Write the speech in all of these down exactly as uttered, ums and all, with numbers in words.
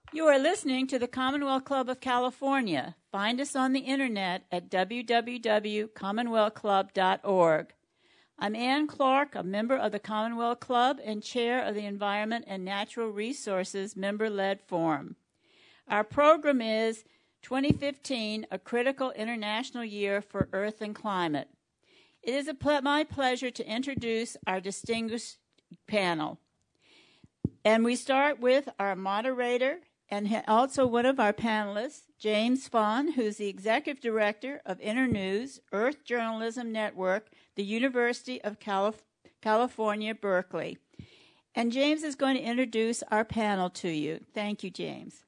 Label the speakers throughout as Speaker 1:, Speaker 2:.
Speaker 1: You are listening to the Commonwealth Club of California. Find us on the internet at w w w dot commonwealth club dot org. I'm Ann Clark, a member of the Commonwealth Club and chair of the Environment and Natural Resources Member-Led Forum. Our program is twenty fifteen, a critical international year for Earth and Climate. It is a ple- my pleasure to introduce our distinguished panel. And we start with our moderator and also one of our panelists, James Fahn, who's the Executive Director of Internews, Earth Journalism Network, the University of Calif- California, Berkeley. And James is going to introduce our panel to you. Thank you, James.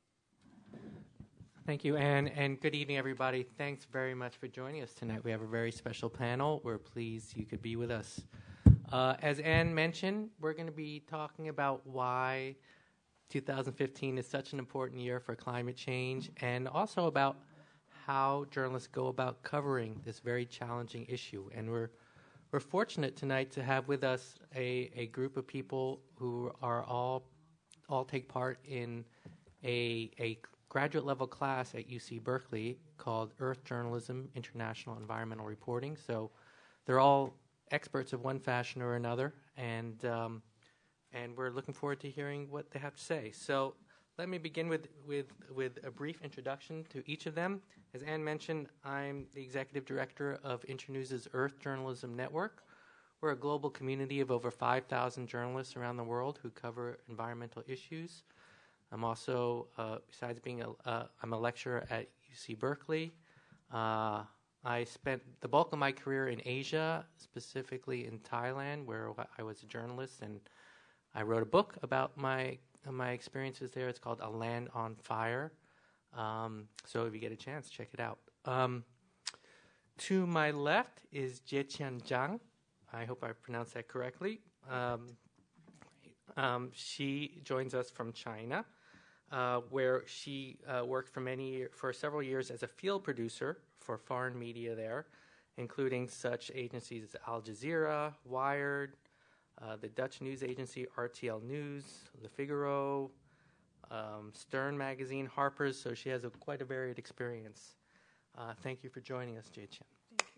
Speaker 2: Thank you, Anne, and good evening, everybody. Thanks very much for joining us tonight. We have a very special panel. We're pleased you could be with us. Uh, as Anne mentioned, we're going to be talking about why two thousand fifteen is such an important year for climate change, and also about how journalists go about covering this very challenging issue. And we're we're fortunate tonight to have with us a, a group of people who are all all take part in a a graduate level class at U C Berkeley called Earth Journalism International Environmental Reporting. So they're all experts of one fashion or another, and um, and we're looking forward to hearing what they have to say. So let me begin with, with, with a brief introduction to each of them. As Anne mentioned, I'm the Executive Director of Internews' Earth Journalism Network. We're a global community of over five thousand journalists around the world who cover environmental issues. I'm also, uh, besides being a, uh, I'm a lecturer at U C Berkeley. Uh, I spent the bulk of my career in Asia, specifically in Thailand, where I was a journalist, and I wrote a book about my uh, my experiences there. It's called A Land on Fire. Um, so if you get a chance, check it out. Um, to my left is Jieqian Zhang. I hope I pronounced that correctly. Um, um, she joins us from China, uh, where she uh, worked for many for several years as a field producer for foreign media there, including such agencies as Al Jazeera, Wired, uh, the Dutch news agency R T L News, Le Figaro, um, Stern Magazine, Harper's. So she has a, quite a varied experience. Uh, thank you for joining us, Jieqian.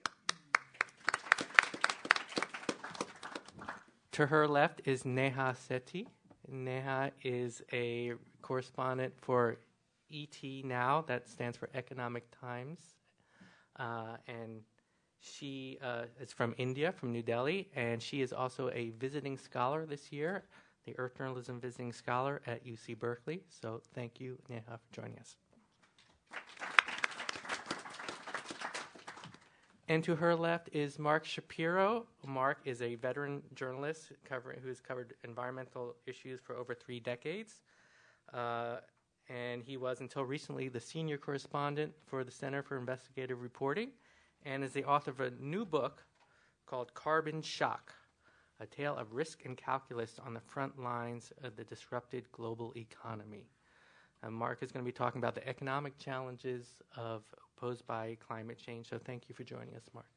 Speaker 2: To her left is Neha Sethi. Neha is a correspondent for E T Now, that stands for Economic Times, uh, and she uh, is from India, from New Delhi, and she is also a visiting scholar this year, the Earth Journalism Visiting Scholar at U C Berkeley. So thank you, Neha, for joining us. And to her left is Mark Shapiro. Mark is a veteran journalist covering, who has covered environmental issues for over three decades. Uh, and he was, until recently, the senior correspondent for the Center for Investigative Reporting, and is the author of a new book called Carbon Shock, A Tale of Risk and Calculus on the Front Lines of the Disrupted Global Economy. And Mark is going to be talking about the economic challenges of posed by climate change. So thank you for joining us, Mark.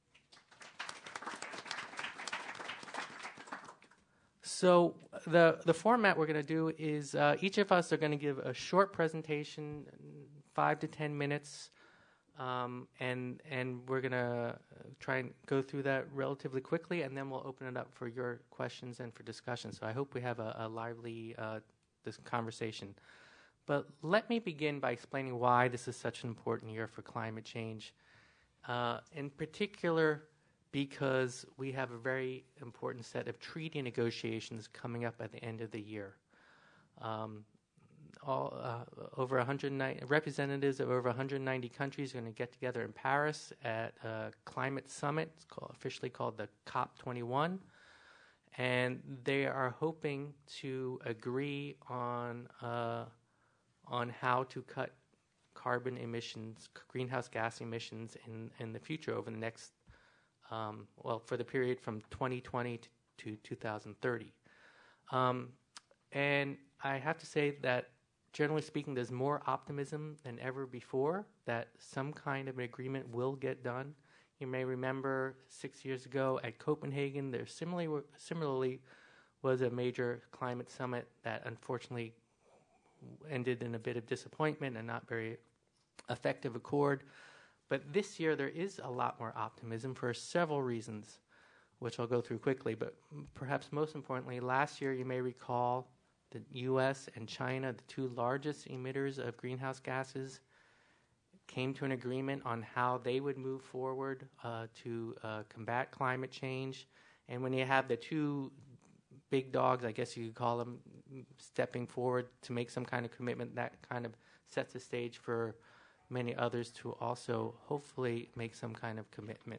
Speaker 2: So the the format we're going to do is uh, each of us are going to give a short presentation, five to ten minutes, um, and and we're going to try and go through that relatively quickly, and then we'll open it up for your questions and for discussion. So I hope we have a, a lively uh, this conversation. But let me begin by explaining why this is such an important year for climate change, uh, in particular because we have a very important set of treaty negotiations coming up at the end of the year. Um, all, uh, over one hundred ninety representatives of over one hundred ninety countries are going to get together in Paris at a climate summit. It's called, officially called the COP twenty-one. And they are hoping to agree on uh, on how to cut carbon emissions, greenhouse gas emissions in, in the future over the next, um, well, for the period from twenty twenty to, to two thousand thirty. Um, and I have to say that, generally speaking, there's more optimism than ever before that some kind of an agreement will get done. You may remember six years ago at Copenhagen, there similarly, similarly was a major climate summit that unfortunately ended in a bit of disappointment and not very effective accord. But this year there is a lot more optimism for several reasons, which I'll go through quickly. But perhaps most importantly, last year you may recall the U S and China, the two largest emitters of greenhouse gases, came to an agreement on how they would move forward uh, to uh, combat climate change. And when you have the two big dogs, I guess you could call them, stepping forward to make some kind of commitment, that kind of sets the stage for many others to also hopefully make some kind of commitment.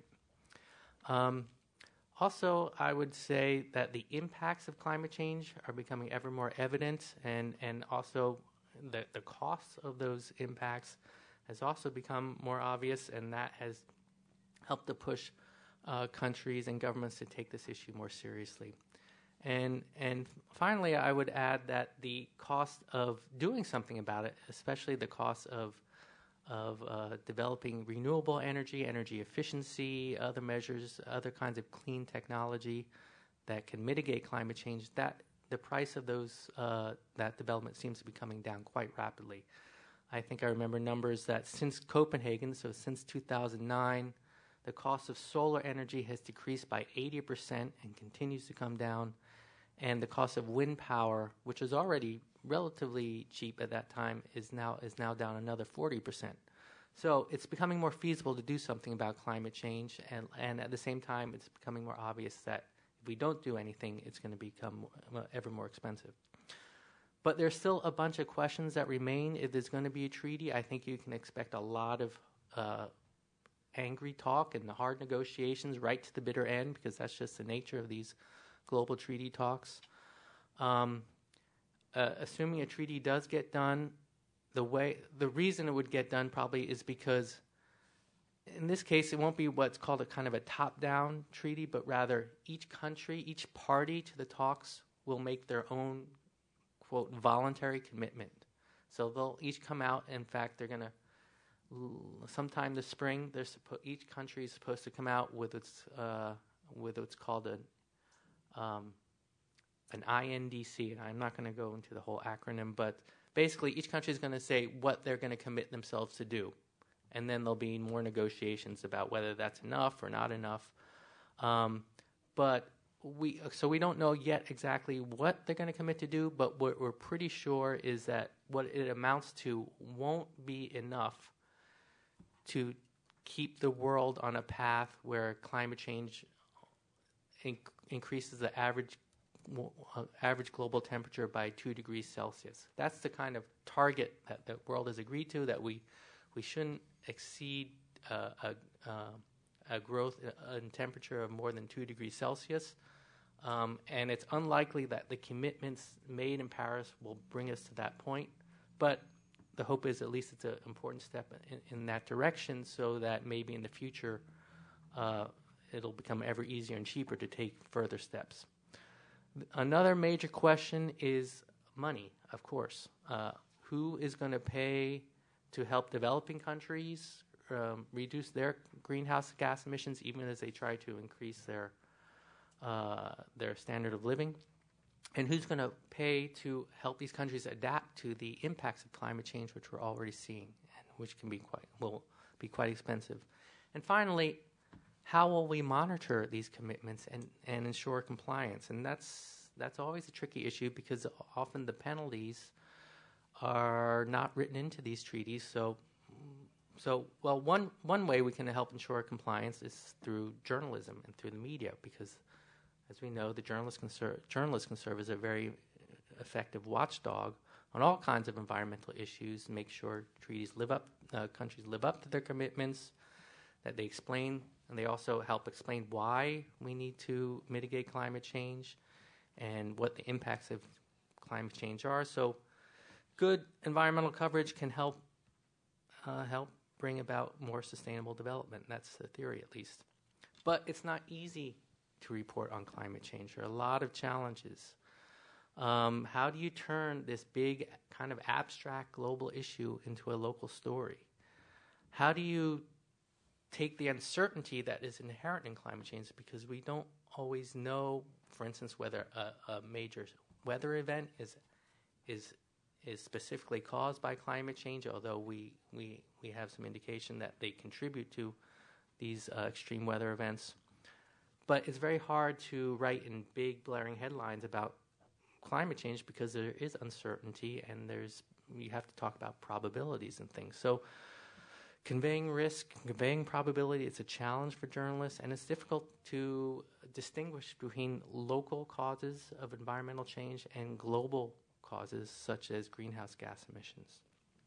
Speaker 2: Um, also, I would say that the impacts of climate change are becoming ever more evident, and, and also the, the costs of those impacts has also become more obvious, and that has helped to push uh, countries and governments to take this issue more seriously. And and finally, I would add that the cost of doing something about it, especially the cost of of uh, developing renewable energy, energy efficiency, other measures, other kinds of clean technology that can mitigate climate change, that the price of those uh, that development seems to be coming down quite rapidly. I think I remember numbers that since Copenhagen, so since two thousand nine, the cost of solar energy has decreased by eighty percent and continues to come down. And the cost of wind power, which was already relatively cheap at that time, is now is now down another forty percent. So it's becoming more feasible to do something about climate change, and, and at the same time, it's becoming more obvious that if we don't do anything, it's going to become ever more expensive. But there's still a bunch of questions that remain. If there's going to be a treaty, I think you can expect a lot of uh, angry talk and hard negotiations right to the bitter end, because that's just the nature of these global treaty talks. Um, uh, assuming a treaty does get done, the way the reason it would get done probably is because in this case it won't be what's called a kind of a top-down treaty, but rather each country, each party to the talks will make their own, quote, voluntary commitment. So they'll each come out. In fact, they're going to sometime this spring. They're suppo- each country is supposed to come out with its uh, with what's called a Um, an I N D C, and I'm not going to go into the whole acronym, but basically each country is going to say what they're going to commit themselves to do, and then there'll be more negotiations about whether that's enough or not enough. Um, but we, so we don't know yet exactly what they're going to commit to do, but what we're pretty sure is that what it amounts to won't be enough to keep the world on a path where climate change inc- increases the average uh, average global temperature by two degrees Celsius. That's the kind of target that the world has agreed to, that we we shouldn't exceed uh, a, uh, a growth in temperature of more than two degrees Celsius. Um, and it's unlikely that the commitments made in Paris will bring us to that point. But the hope is at least it's an important step in, in that direction, so that maybe in the future uh, it'll become ever easier and cheaper to take further steps. Another major question is money, of course. Uh, who is going to pay to help developing countries um, reduce their greenhouse gas emissions, even as they try to increase their uh, their standard of living? And who's going to pay to help these countries adapt to the impacts of climate change, which we're already seeing, and which can be quite will be quite expensive? And finally, how will we monitor these commitments and, and ensure compliance? And that's that's always a tricky issue, because often the penalties are not written into these treaties. So, so well, one one way we can help ensure compliance is through journalism and through the media, because, as we know, the journalists can serve, journalists can serve as a very effective watchdog on all kinds of environmental issues, and make sure treaties live up, uh, countries live up to their commitments, that they explain, and they also help explain why we need to mitigate climate change and what the impacts of climate change are. So good environmental coverage can help uh, help bring about more sustainable development. That's the theory, at least. But it's not easy to report on climate change. There are a lot of challenges. Um, how do you turn this big kind of abstract global issue into a local story? How do you take the uncertainty that is inherent in climate change, because we don't always know, for instance, whether a, a major weather event is is is specifically caused by climate change, although we, we, we have some indication that they contribute to these uh, extreme weather events. But it's very hard to write in big, blaring headlines about climate change because there is uncertainty, and there's you have to talk about probabilities and things. So conveying risk, conveying probability, it's a challenge for journalists, and it's difficult to distinguish between local causes of environmental change and global causes such as greenhouse gas emissions.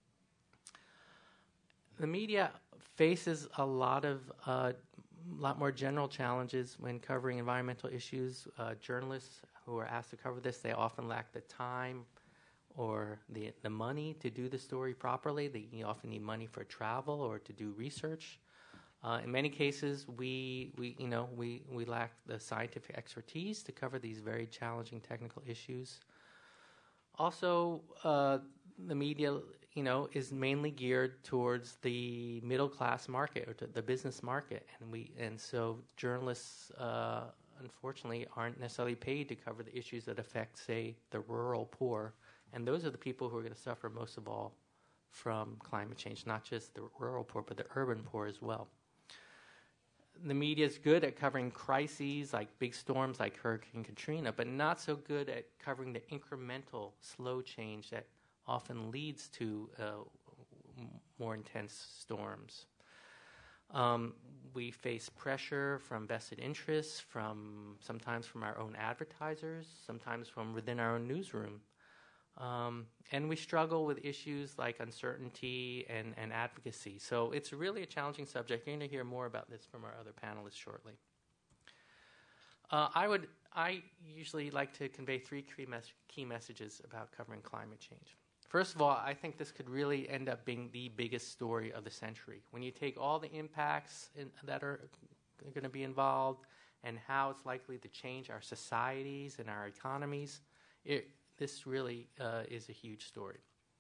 Speaker 2: The media faces a lot of uh, lot more general challenges when covering environmental issues. Uh, journalists who are asked to cover this, they often lack the time or the the money to do the story properly. They often need money for travel or to do research. Uh, in many cases, we we you know we we lack the scientific expertise to cover these very challenging technical issues. Also, uh, the media you know is mainly geared towards the middle class market or to the business market, and we and so journalists uh, unfortunately aren't necessarily paid to cover the issues that affect, say, the rural poor. And those are the people who are going to suffer most of all from climate change, not just the rural poor, but the urban poor as well. The media is good at covering crises like big storms like Hurricane Katrina, but not so good at covering the incremental, slow change that often leads to uh, more intense storms. Um, we face pressure from vested interests, from sometimes from our own advertisers, sometimes from within our own newsroom. Um, and we struggle with issues like uncertainty and, and advocacy. So it's really a challenging subject. You're going to hear more about this from our other panelists shortly. Uh, I would, I usually like to convey three key, mes- key messages about covering climate change. First of all, I think this could really end up being the biggest story of the century. When you take all the impacts in, that are going to be involved and how it's likely to change our societies and our economies, it, this really uh, is a huge story.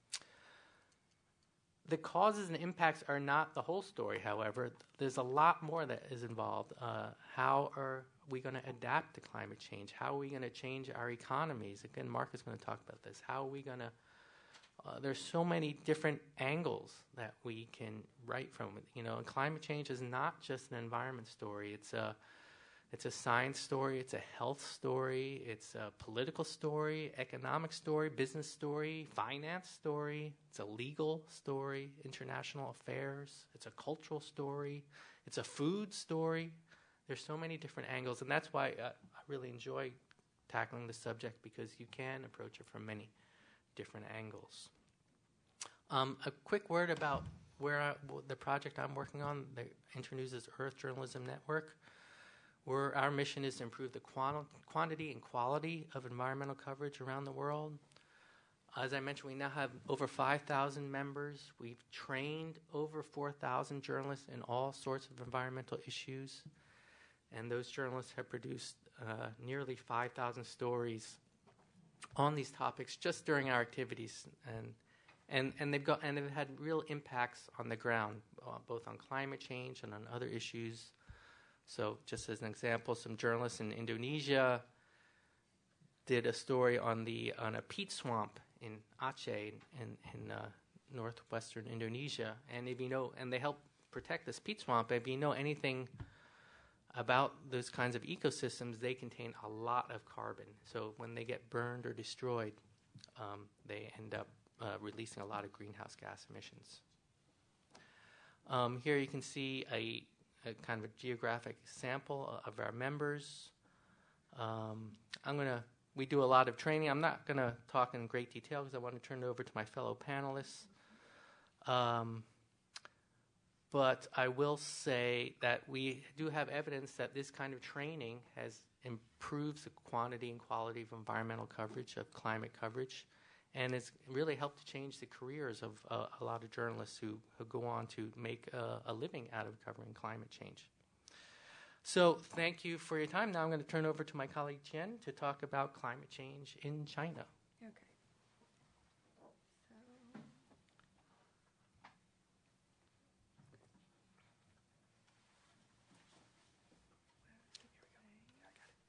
Speaker 2: The causes and impacts are not the whole story, however. There's a lot more that is involved. Uh, how are we going to adapt to climate change? How are we going to change our economies? Again, Mark is going to talk about this. How are we going to Uh, there's so many different angles that we can write from. You know, and climate change is not just an environment story. It's a, it's a science story. It's a health story. It's a political story, economic story, business story, finance story. It's a legal story, international affairs. It's a cultural story. It's a food story. There's so many different angles, and that's why uh, I really enjoy tackling the subject, because you can approach it from many different angles. Um, a quick word about where I, w- the project I'm working on, the Internews' Earth Journalism Network. Where our mission is to improve the quant- quantity and quality of environmental coverage around the world. As I mentioned, we now have over five thousand members. We've trained over four thousand journalists in all sorts of environmental issues, and those journalists have produced uh, nearly five thousand stories on these topics just during our activities, and and and they've got and they've had real impacts on the ground, uh, both on climate change and on other issues. So, just as an example, some journalists in Indonesia did a story on the on a peat swamp in Aceh in in uh, northwestern Indonesia, and if you know, and they help protect this peat swamp. If you know anything about those kinds of ecosystems, they contain a lot of carbon. So when they get burned or destroyed, um, they end up uh, releasing a lot of greenhouse gas emissions. Um, here you can see a, a kind of a geographic sample of our members. Um, I'm gonna. We do a lot of training. I'm not going to talk in great detail because I want to turn it over to my fellow panelists. Um, But I will say that we do have evidence that this kind of training has improves the quantity and quality of environmental coverage, of climate coverage, and it's really helped to change the careers of uh, a lot of journalists who, who go on to make uh, a living out of covering climate change. So thank you for your time. Now I'm going to turn over to my colleague Jen to talk about climate change in China.
Speaker 3: Okay.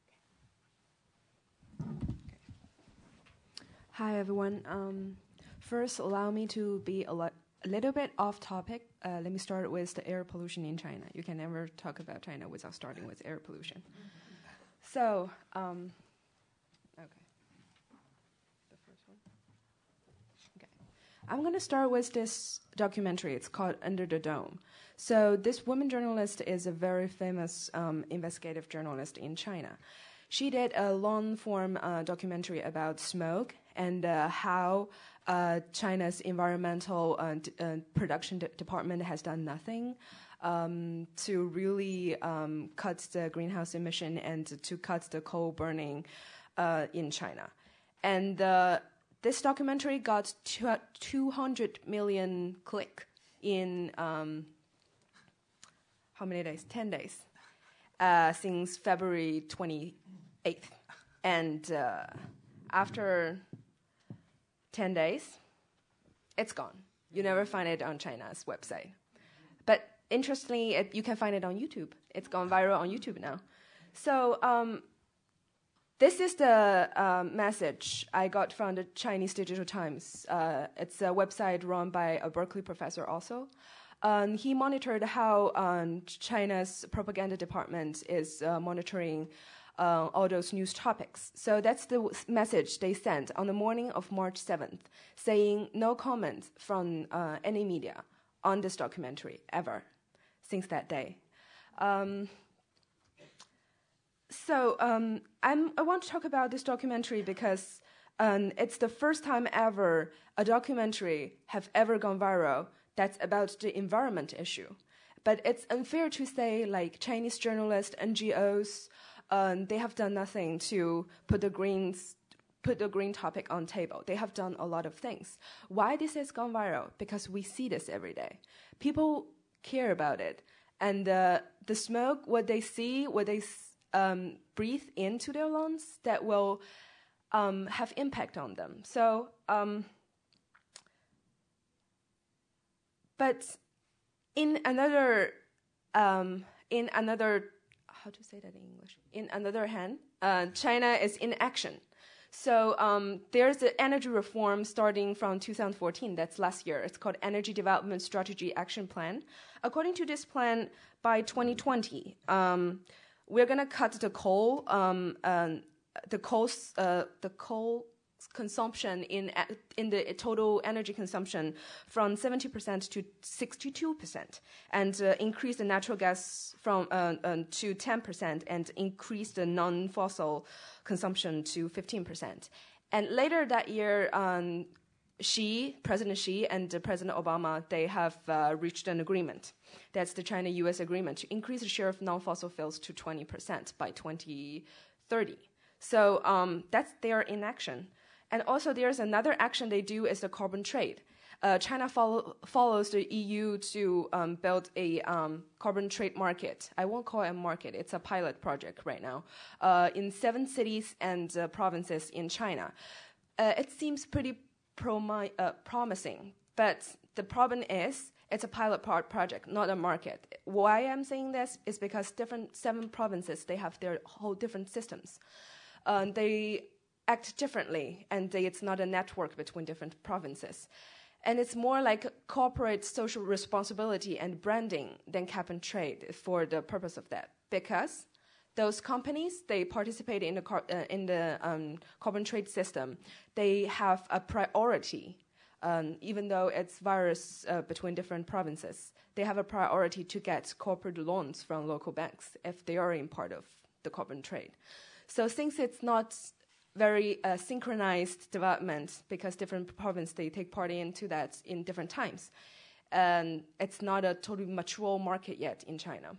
Speaker 3: Hi, everyone. Um, first, allow me to be a, lo- a little bit off topic. Uh, let me start with the air pollution in China. You can never talk about China without starting with air pollution. So, um, okay. The first one. Okay. I'm going to start with this documentary. It's called Under the Dome. So this woman journalist is a very famous um, investigative journalist in China. She did a long-form uh, documentary about smoke and uh, how uh, China's environmental uh, d- uh, production de- department has done nothing um, to really um, cut the greenhouse emission and to cut the coal burning uh, in China. And uh, this documentary got two hundred million click in um, how many days? ten days uh, since February twenty-eighth. And uh, after ten days, it's gone. You never find it on China's website. But interestingly, it, you can find it on YouTube. It's gone viral on YouTube now. So um, this is the uh, message I got from the Chinese Digital Times. Uh, it's a website run by a Berkeley professor also. Um, he monitored how um, China's propaganda department is uh, monitoring uh, all those news topics. So that's the w- message they sent on the morning of March seventh, saying no comment from uh, any media on this documentary ever since that day. Um, so um, I'm, I want to talk about this documentary because um, it's the first time ever a documentary have ever gone viral that's about the environment issue. But it's unfair to say, like, Chinese journalists, N G Os, um, they have done nothing to put the greens, put the green topic on table. They have done a lot of things. Why this has gone viral? Because we see this every day. People care about it. And uh, the smoke, what they see, what they um, breathe into their lungs, that will um, have impact on them. So... Um, But in another, um, in another, how to say that in English? In another hand, uh, China is in action. So um, there's an energy reform starting from two thousand fourteen. That's last year. It's called Energy Development Strategy Action Plan. According to this plan, by twenty twenty, um, we're gonna cut the coal, um, um, the coal, uh, the coal. consumption in in the total energy consumption from seventy percent to sixty-two percent, and uh, increase the natural gas from uh, um, to ten percent, and increase the non-fossil consumption to fifteen percent. And later that year, um, Xi, President Xi, and uh, President Obama, they have uh, reached an agreement. That's the China-U S agreement to increase the share of non-fossil fuels to twenty percent by twenty thirty. So um, that's their inaction. And also there's another action they do is the carbon trade. Uh, China follow, follows the E U to um, build a um, carbon trade market. I won't call it a market. It's a pilot project right now uh, in seven cities and uh, provinces in China. Uh, it seems pretty promi- uh, promising, but the problem is it's a pilot pro- project, not a market. Why I'm saying this is because different seven provinces, they have their whole different systems. Um, they act differently, and they, it's not a network between different provinces. And it's more like corporate social responsibility and branding than cap and trade for the purpose of that. Because those companies, they participate in the, car, uh, in the um, carbon trade system. They have a priority, um, even though it's varies uh, between different provinces. They have a priority to get corporate loans from local banks if they are in part of the carbon trade. So since it's not very uh, synchronized development, because different provinces, they take part into that in different times, and it's not a totally mature market yet in China.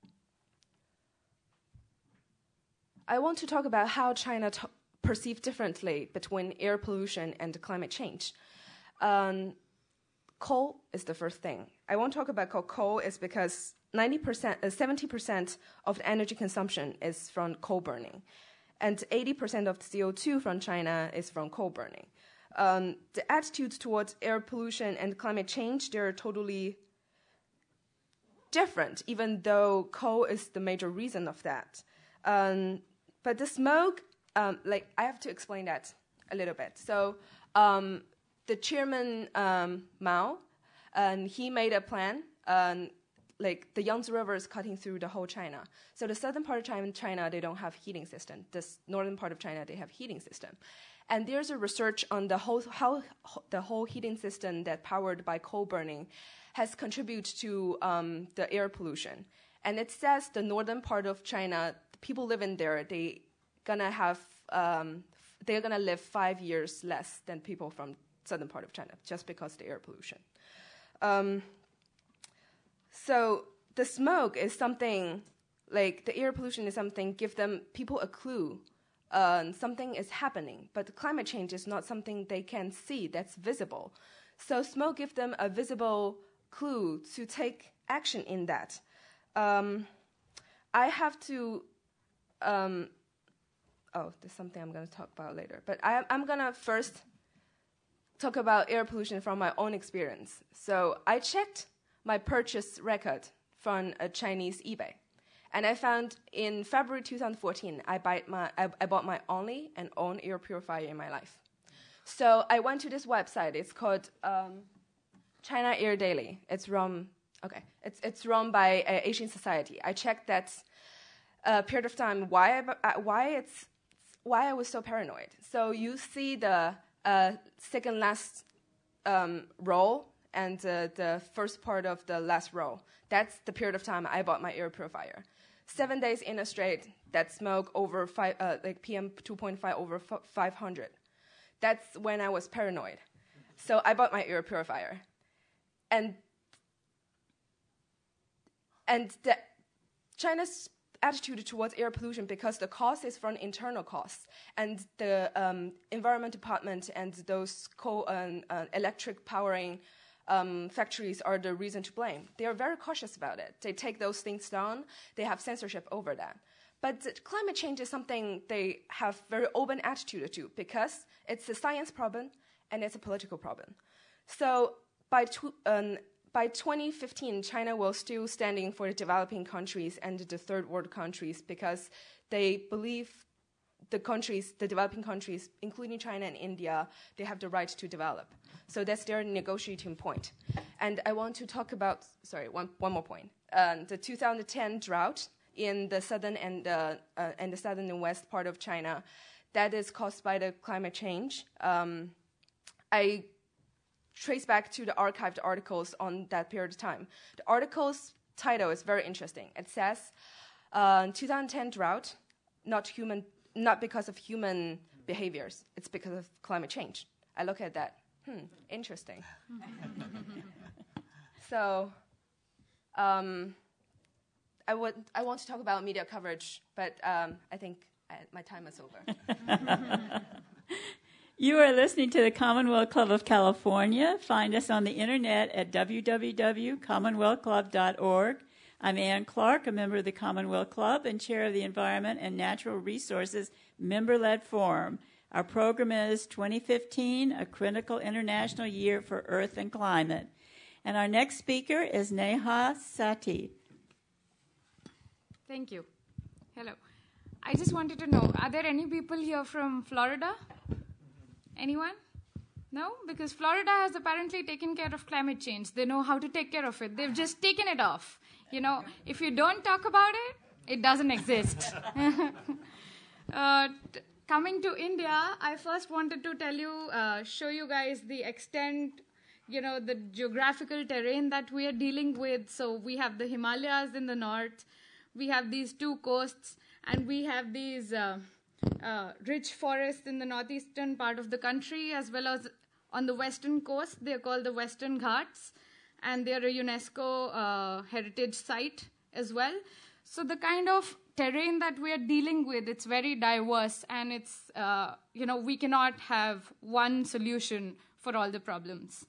Speaker 3: I want to talk about how China t- perceives differently between air pollution and climate change. Um, coal is the first thing. I won't talk about coal. Coal is because ninety percent, uh, seventy percent of the energy consumption is from coal burning. And eighty percent of the C O two from China is from coal burning. Um, the attitudes towards air pollution and climate change, they're totally different, even though coal is the major reason of that. Um, but the smoke, um, like, I have to explain that a little bit. So um, the chairman um, Mao, and he made a plan. Um, like the Yangtze River is cutting through the whole China. So the southern part of China, China they don't have heating system. The northern part of China, they have heating system. And there's a research on the whole how the whole heating system that powered by coal burning has contributed to um, the air pollution. And it says the northern part of China, the people living there, they gonna have um, they're gonna live five years less than people from southern part of China just because of the air pollution. Um, So the smoke is something, like the air pollution is something, give them people a clue. Uh, something is happening, but the climate change is not something they can see that's visible. So smoke gives them a visible clue to take action in that. Um, I have to, um, oh, there's something I'm going to talk about later. But I, I'm going to first talk about air pollution from my own experience. So I checked my purchase record from a Chinese eBay. And I found in February two thousand fourteen, I, buy my, I, I bought my only and own air purifier in my life. So I went to this website. It's called um, China Air Daily. It's run, okay, it's, it's run by uh, Asian Society. I checked that uh, period of time, why, I, uh, why, it's, why I was so paranoid. So you see the uh, second last um, row, and uh, the first part of the last row. That's the period of time I bought my air purifier. Seven days in a straight, that smoke over five, uh, like P M two point five over f- five hundred. That's when I was paranoid. So I bought my air purifier. And, and the, China's attitude towards air pollution, because the cost is from internal costs, and the um, environment department and those coal and uh, electric powering Um, factories are the reason to blame. They are very cautious about it. They take those things down. They have censorship over that. But climate change is something they have very open attitude to, because it's a science problem and it's a political problem. So by tw- um, by twenty fifteen, China will still standing for the developing countries and the third world countries, because they believe the countries, the developing countries, including China and India, they have the right to develop. So that's their negotiating point. And I want to talk about, sorry, one, one more point. Um, the two thousand ten drought in the southern and, uh, uh, and the southern and west part of China, that is caused by the climate change. Um, I trace back to the archived articles on that period of time. The article's title is very interesting. It says, uh, two thousand ten drought, not human, not because of human behaviors, it's because of climate change. I look at that. Hmm, interesting. So, um, I would I want to talk about media coverage, but um, I think I, my time is over.
Speaker 1: You are listening to the Commonwealth Club of California. Find us on the internet at w w w dot commonwealth club dot org. I'm Ann Clark, a member of the Commonwealth Club and chair of the Environment and Natural Resources Member-Led Forum. Our program is twenty fifteen, a critical international year for Earth and Climate. And our next speaker is Neha Sati.
Speaker 4: Thank you. Hello. I just wanted to know, are there any people here from Florida? Anyone? No? Because Florida has apparently taken care of climate change. They know how to take care of it. They've just taken it off. You know, if you don't talk about it, it doesn't exist. uh, t- coming to India, I first wanted to tell you, uh, show you guys the extent, you know, the geographical terrain that we are dealing with. So we have the Himalayas in the north, we have these two coasts, and we have these uh, uh, rich forests in the northeastern part of the country, as well as on the western coast. They're called the Western Ghats, and they're a UNESCO uh, heritage site as well. So the kind of terrain that we are dealing with, it's very diverse, and it's, uh, you know, we cannot have one solution for all the problems.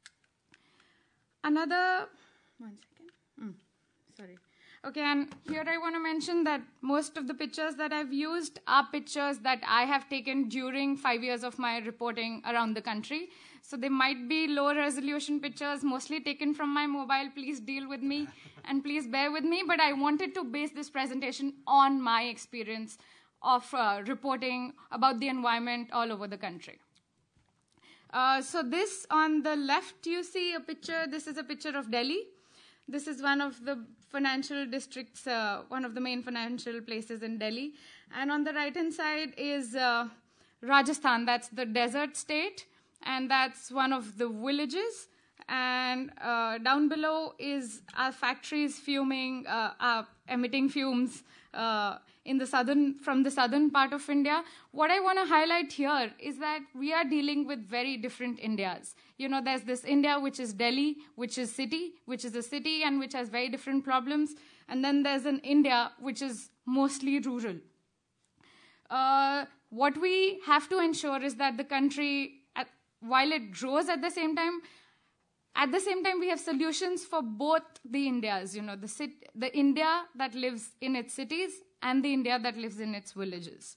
Speaker 4: Another, one second, mm, sorry. Okay, and here I want to mention that most of the pictures that I've used are pictures that I have taken during five years of my reporting around the country. So they might be low resolution pictures, mostly taken from my mobile. Please deal with me and please bear with me. But I wanted to base this presentation on my experience of uh, reporting about the environment all over the country. Uh, so this on the left, you see a picture. This is a picture of Delhi. This is one of the financial districts, uh, one of the main financial places in Delhi. And on the right-hand side is uh, Rajasthan. That's the desert state, and that's one of the villages. And uh, down below is our factories fuming, uh, uh, emitting fumes uh, in the southern, from the southern part of India. What I want to highlight here is that we are dealing with very different Indias. You know, there's this India which is Delhi, which is city, which is a city and which has very different problems. And then there's an India which is mostly rural. Uh, what we have to ensure is that the country, at, while it grows at the same time, At the same time, we have solutions for both the Indias, you know, the, cit- the India that lives in its cities and the India that lives in its villages.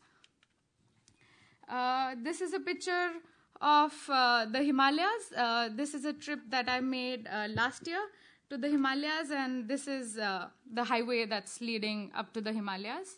Speaker 4: Uh, this is a picture of uh, the Himalayas. Uh, this is a trip that I made uh, last year to the Himalayas, and this is uh, the highway that's leading up to the Himalayas.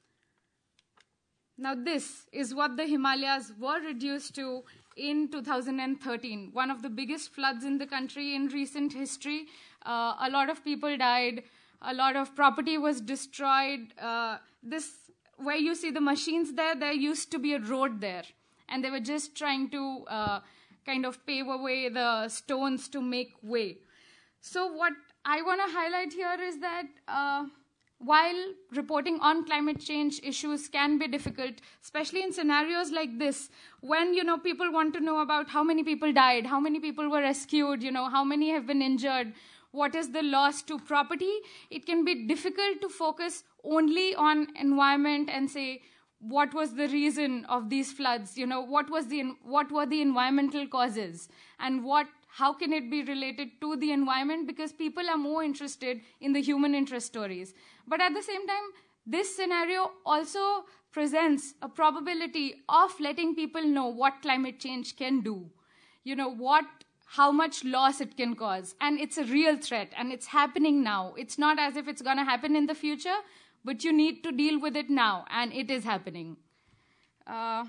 Speaker 4: Now, this is what the Himalayas were reduced to in two thousand thirteen, one of the biggest floods in the country in recent history. Uh, a lot of people died. A lot of property was destroyed. Uh, this, where you see the machines there, there used to be a road there. And they were just trying to uh, kind of pave away the stones to make way. So what I want to highlight here is that uh, while reporting on climate change issues can be difficult, especially in scenarios like this, when, you know, people want to know about how many people died, how many people were rescued, you know, how many have been injured, what is the loss to property, it can be difficult to focus only on environment and say, what was the reason of these floods, you know, what was the, what were the environmental causes, and what how can it be related to the environment, because people are more interested in the human interest stories. But at the same time, this scenario also presents a probability of letting people know what climate change can do, you know, what, how much loss it can cause. And it's a real threat, and it's happening now. It's not as if it's going to happen in the future, but you need to deal with it now, and it is happening. Uh,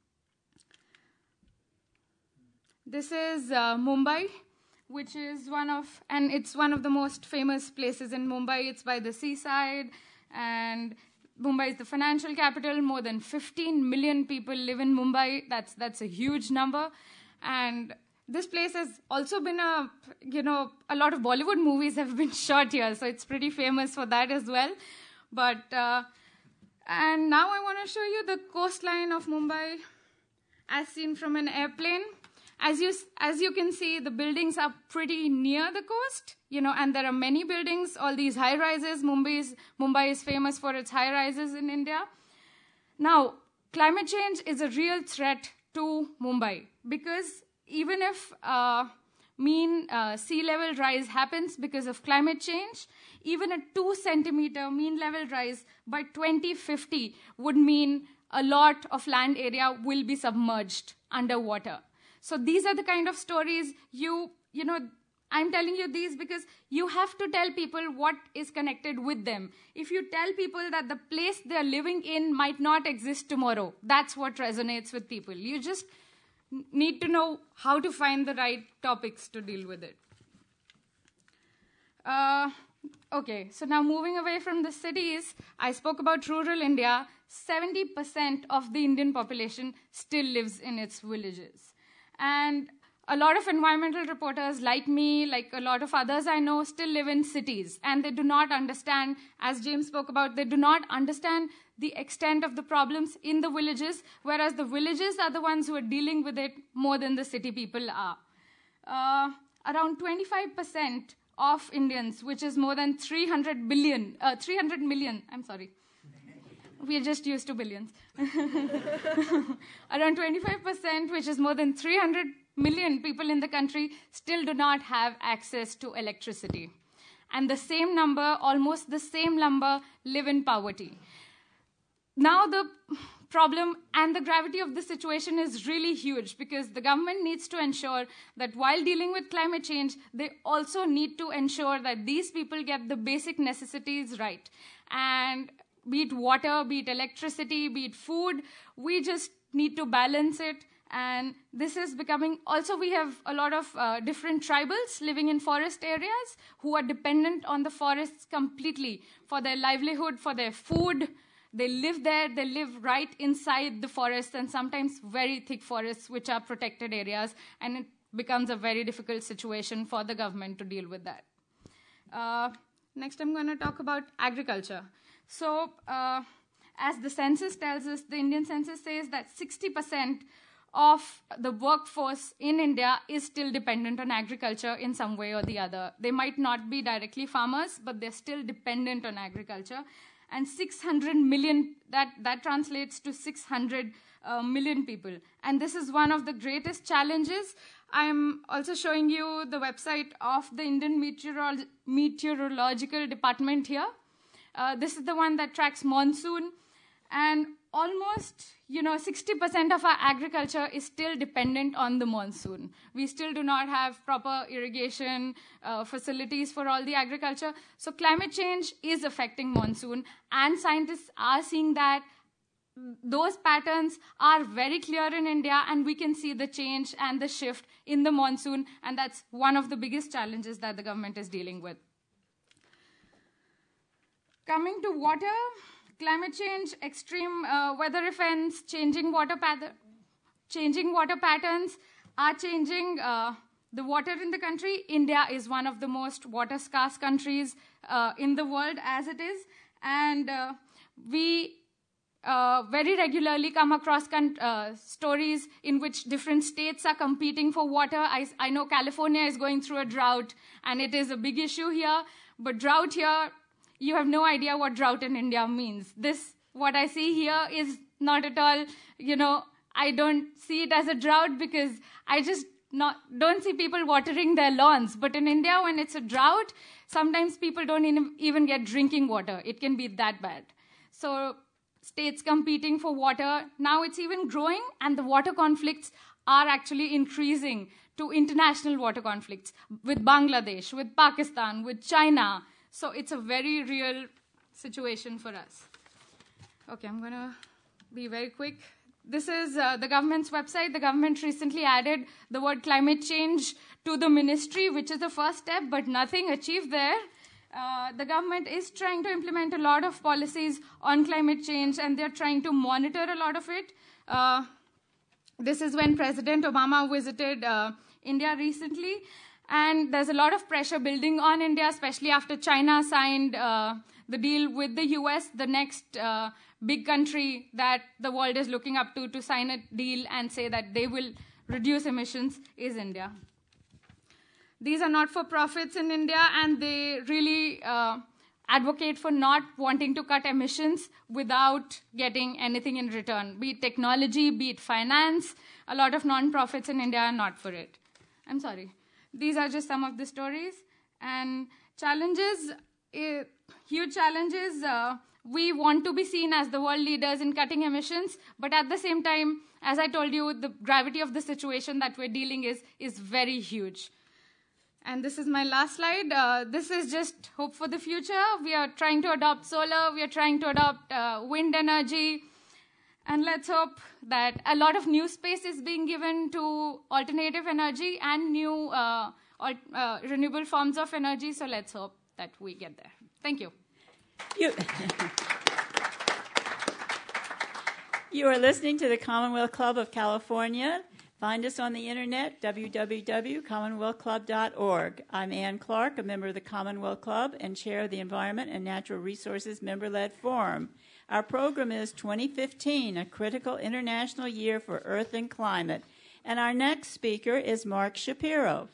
Speaker 4: This is uh, Mumbai, which is one of, and it's one of the most famous places in Mumbai. It's by the seaside, and Mumbai is the financial capital. More than fifteen million people live in Mumbai. That's that's a huge number. And this place has also been a, you know, a lot of Bollywood movies have been shot here, so it's pretty famous for that as well. But, uh, and now I want to show you the coastline of Mumbai as seen from an airplane. As you, as you can see, the buildings are pretty near the coast, you know, and there are many buildings, all these high-rises. Mumbai is, Mumbai is famous for its high-rises in India. Now, climate change is a real threat to Mumbai, because even if uh, mean uh, sea level rise happens because of climate change, even a two centimeter mean level rise by twenty fifty would mean a lot of land area will be submerged underwater. So these are the kind of stories you, you know, I'm telling you these because you have to tell people what is connected with them. If you tell people that the place they're living in might not exist tomorrow, that's what resonates with people. You just need to know how to find the right topics to deal with it. Uh, okay, so now moving away from the cities, I spoke about rural India. seventy percent of the Indian population still lives in its villages. And a lot of environmental reporters like me, like a lot of others I know, still live in cities. And they do not understand, as James spoke about, they do not understand the extent of the problems in the villages, whereas the villages are the ones who are dealing with it more than the city people are. Uh, around twenty-five percent of Indians, which is more than three hundred billion, uh, three hundred million, I'm sorry. We are just used to billions. Around twenty-five percent, which is more than three hundred million people in the country, still do not have access to electricity. And the same number, almost the same number, live in poverty. Now the problem and the gravity of the situation is really huge, because the government needs to ensure that while dealing with climate change, they also need to ensure that these people get the basic necessities right. And be it water, be it electricity, be it food, we just need to balance it. And this is becoming, also we have a lot of uh, different tribals living in forest areas who are dependent on the forests completely for their livelihood, for their food. They live there, they live right inside the forests, and sometimes very thick forests, which are protected areas, and it becomes a very difficult situation for the government to deal with that. Uh, next, I'm going to talk about agriculture. So, uh, as the census tells us, the Indian census says that sixty percent of the workforce in India is still dependent on agriculture in some way or the other. They might not be directly farmers, but they're still dependent on agriculture. And six hundred million, that, that translates to six hundred uh, million people. And this is one of the greatest challenges. I'm also showing you the website of the Indian Meteorolo- Meteorological Department here. Uh, this is the one that tracks monsoon. And almost, you know, sixty percent of our agriculture is still dependent on the monsoon. We still do not have proper irrigation uh, facilities for all the agriculture. So climate change is affecting monsoon, and scientists are seeing that those patterns are very clear in India, and we can see the change and the shift in the monsoon, and that's one of the biggest challenges that the government is dealing with. Coming to water, climate change, extreme uh, weather events, changing water, path- changing water patterns are changing uh, the water in the country. India is one of the most water-scarce countries uh, in the world as it is. And uh, we uh, very regularly come across con- uh, stories in which different states are competing for water. I, I know California is going through a drought, and it is a big issue here. But drought here, you have no idea what drought in India means. This, what I see here is not at all, you know, I don't see it as a drought because I just not, don't see people watering their lawns. But in India, when it's a drought, sometimes people don't even get drinking water. It can be that bad. So states competing for water, now it's even growing, and the water conflicts are actually increasing to international water conflicts with Bangladesh, with Pakistan, with China. So it's a very real situation for us. Okay, I'm going to be very quick. This is uh, the government's website. The government recently added the word climate change to the ministry, which is the first step, but nothing achieved there. Uh, the government is trying to implement a lot of policies on climate change, and they're trying to monitor a lot of it. Uh, this is when President Obama visited uh, India recently. And there's a lot of pressure building on India, especially after China signed uh, the deal with the U S, the next uh, big country that the world is looking up to to sign a deal and say that they will reduce emissions is India. These are not-for-profits in India, and they really uh, advocate for not wanting to cut emissions without getting anything in return, be it technology, be it finance. A lot of non-profits in India are not for it. I'm sorry. These are just some of the stories. And challenges, uh, huge challenges. Uh, we want to be seen as the world leaders in cutting emissions, but at the same time, as I told you, the gravity of the situation that we're dealing is is very huge. And this is my last slide. Uh, this is just hope for the future. We are trying to adopt solar. We are trying to adopt uh, wind energy. And let's hope that a lot of new space is being given to alternative energy and new uh, alt, uh, renewable forms of energy. So let's hope that we get there. Thank you.
Speaker 1: You, you are listening to the Commonwealth Club of California. Find us on the internet, w w w dot commonwealth club dot org. I'm Ann Clark, a member of the Commonwealth Club and chair of the Environment and Natural Resources Member-Led Forum. Our program is twenty fifteen, a critical international year for Earth and climate. And our next speaker is Mark Shapiro.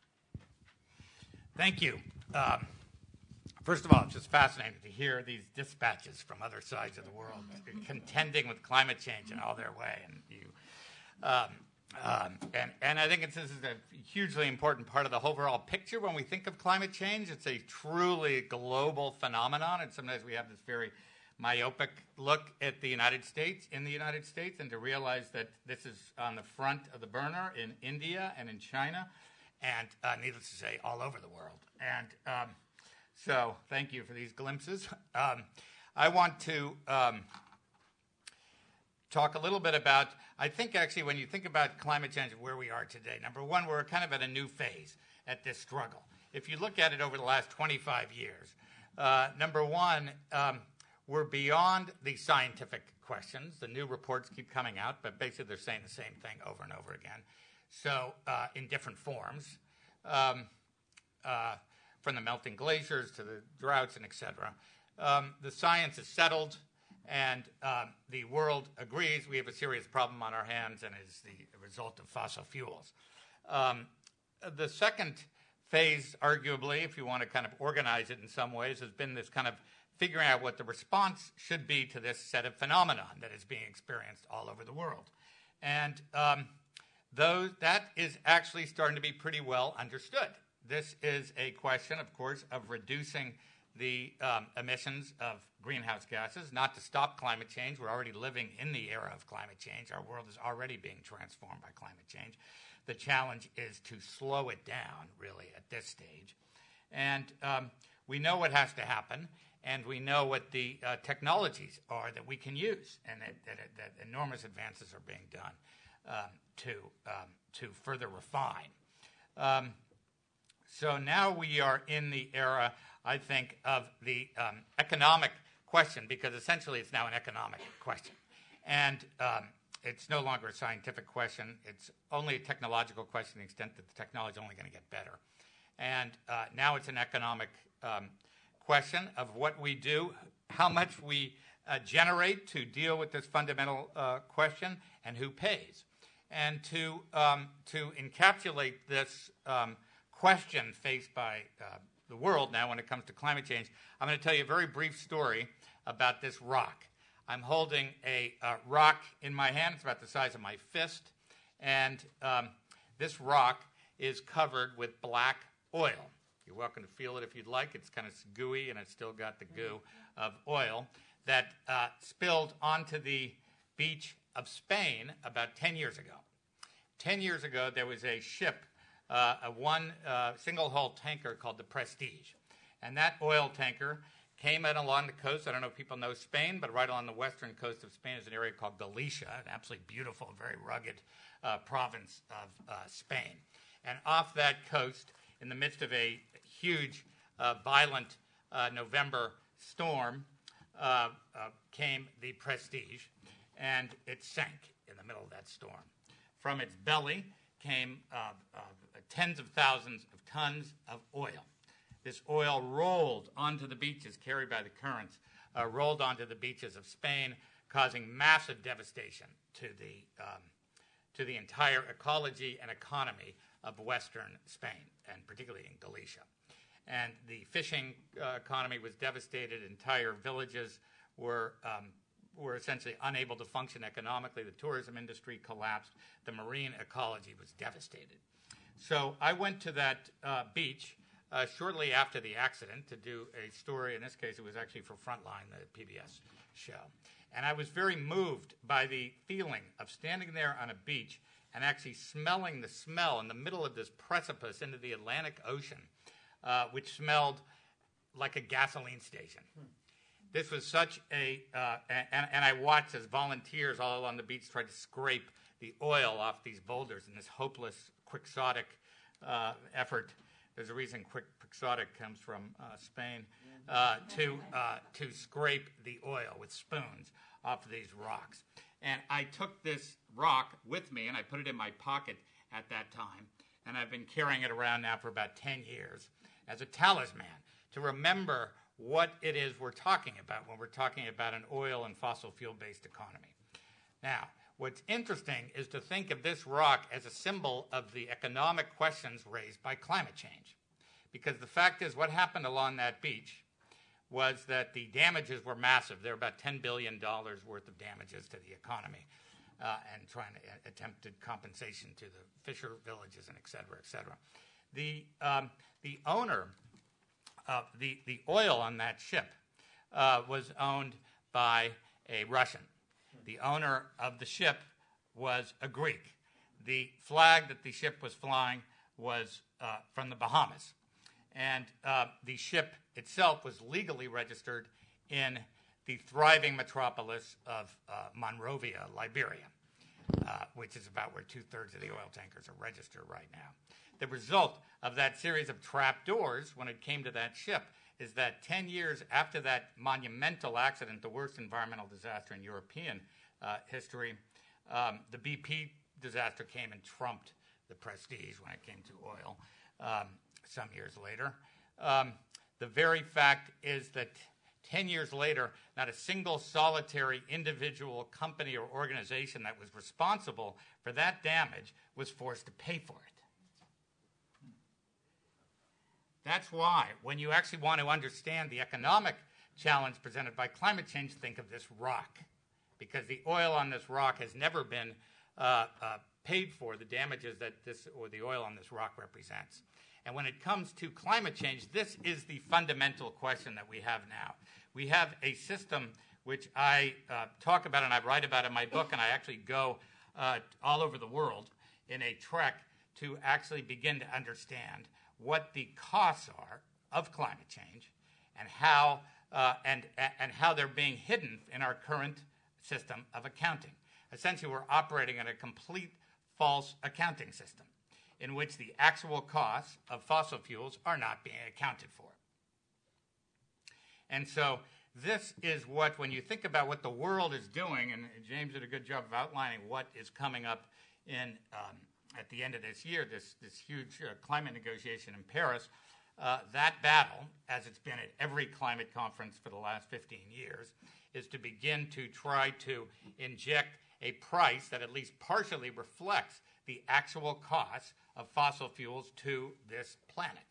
Speaker 5: Thank you. Um, first of all, it's just fascinating to hear these dispatches from other sides of the world contending with climate change in all their way. And you, um, um, and, and I think it's, this is a hugely important part of the overall picture when we think of climate change. It's a truly global phenomenon, and sometimes we have this very myopic look at the United States, in the United States, and to realize that this is on the front of the burner in India and in China, and uh, needless to say, all over the world. And um, so thank you for these glimpses. Um, I want to um, talk a little bit about, I think actually when you think about climate change and where we are today, number one, we're kind of at a new phase at this struggle. If you look at it over the last twenty-five years, uh, number one, um, we're beyond the scientific questions. The new reports keep coming out, but basically they're saying the same thing over and over again. So uh, in different forms, um, uh, from the melting glaciers to the droughts and et cetera. Um, the science is settled, and um, the world agrees we have a serious problem on our hands, and it's the result of fossil fuels. Um, the second phase, arguably, if you want to kind of organize it in some ways, has been this kind of figuring out what the response should be to this set of phenomenon that is being experienced all over the world. And um, those, that is actually starting to be pretty well understood. This is a question, of course, of reducing the um, emissions of greenhouse gases, not to stop climate change. We're already living in the era of climate change. Our world is already being transformed by climate change. The challenge is to slow it down, really, at this stage. And um, we know what has to happen, and we know what the uh, technologies are that we can use, and that, that, that enormous advances are being done um, to, um, to further refine. Um, so now we are in the era, I think, of the um, economic question, because essentially it's now an economic question. And um, it's no longer a scientific question. It's only a technological question to the extent that the technology is only going to get better. And uh, now it's an economic um, question of what we do, how much we uh, generate to deal with this fundamental uh, question, and who pays. And to, um, to encapsulate this um, question faced by uh, the world now when it comes to climate change, I'm going to tell you a very brief story about this rock. I'm holding a uh, rock in my hand. It's about the size of my fist. And um, this rock is covered with black oil. You're welcome to feel it if you'd like. It's kind of gooey, and it's still got the goo of oil that uh, spilled onto the beach of Spain about ten years ago. ten years ago, there was a ship, uh, a one uh, single-hull tanker called the Prestige. And that oil tanker came in along the coast. I don't know if people know Spain, but right along the western coast of Spain is an area called Galicia, an absolutely beautiful, very rugged uh, province of uh, Spain. And off that coast, in the midst of a huge, uh, violent uh, November storm, uh, uh, came the Prestige, and it sank in the middle of that storm. From its belly came uh, uh, tens of thousands of tons of oil. This oil rolled onto the beaches, carried by the currents, uh, rolled onto the beaches of Spain, causing massive devastation to the, um, to the entire ecology and economy of western Spain, and particularly in Galicia. And the fishing uh, economy was devastated. Entire villages were, um, were essentially unable to function economically. The tourism industry collapsed. The marine ecology was devastated. So I went to that uh, beach Uh, shortly after the accident to do a story. In this case, it was actually for Frontline, the P B S show. And I was very moved by the feeling of standing there on a beach and actually smelling the smell in the middle of this precipice into the Atlantic Ocean, uh, which smelled like a gasoline station. Hmm. This was such a, uh, and, and I watched as volunteers all along the beach tried to scrape the oil off these boulders in this hopeless, quixotic uh, effort. There's a reason quixotic comes from uh, Spain, uh, to, uh, to scrape the oil with spoons off of these rocks. And I took this rock with me, and I put it in my pocket at that time, and I've been carrying it around now for about ten years as a talisman to remember what it is we're talking about when we're talking about an oil and fossil fuel-based economy. Now, what's interesting is to think of this rock as a symbol of the economic questions raised by climate change. Because the fact is, what happened along that beach was that the damages were massive. There were about ten billion dollars worth of damages to the economy, uh, and trying to uh, attempted compensation to the fisher villages, and et cetera, et cetera. The, um, the owner of the, the oil on that ship uh, was owned by a Russian. The owner of the ship was a Greek. The flag that the ship was flying was uh, from the Bahamas. And uh, the ship itself was legally registered in the thriving metropolis of uh, Monrovia, Liberia, uh, which is about where two-thirds of the oil tankers are registered right now. The result of that series of trapdoors when it came to that ship is that ten years after that monumental accident, the worst environmental disaster in European uh, history, um, the B P disaster came and trumped the prestige when it came to oil um, some years later. Um, the very fact is that ten years later, not a single solitary individual, company, or organization that was responsible for that damage was forced to pay for it. That's why, when you actually want to understand the economic challenge presented by climate change, think of this rock, because the oil on this rock has never been uh, uh, paid for, the damages that this or the oil on this rock represents. And when it comes to climate change, this is the fundamental question that we have now. We have a system which I uh, talk about and I write about in my book, and I actually go uh, all over the world in a trek to actually begin to understand what the costs are of climate change and how uh, and and how they're being hidden in our current system of accounting. Essentially, we're operating in a complete false accounting system in which the actual costs of fossil fuels are not being accounted for. And so this is what, when you think about what the world is doing, and James did a good job of outlining what is coming up in um, at the end of this year, this, this huge uh, climate negotiation in Paris, uh, that battle, as it's been at every climate conference for the last fifteen years, is to begin to try to inject a price that at least partially reflects the actual costs of fossil fuels to this planet.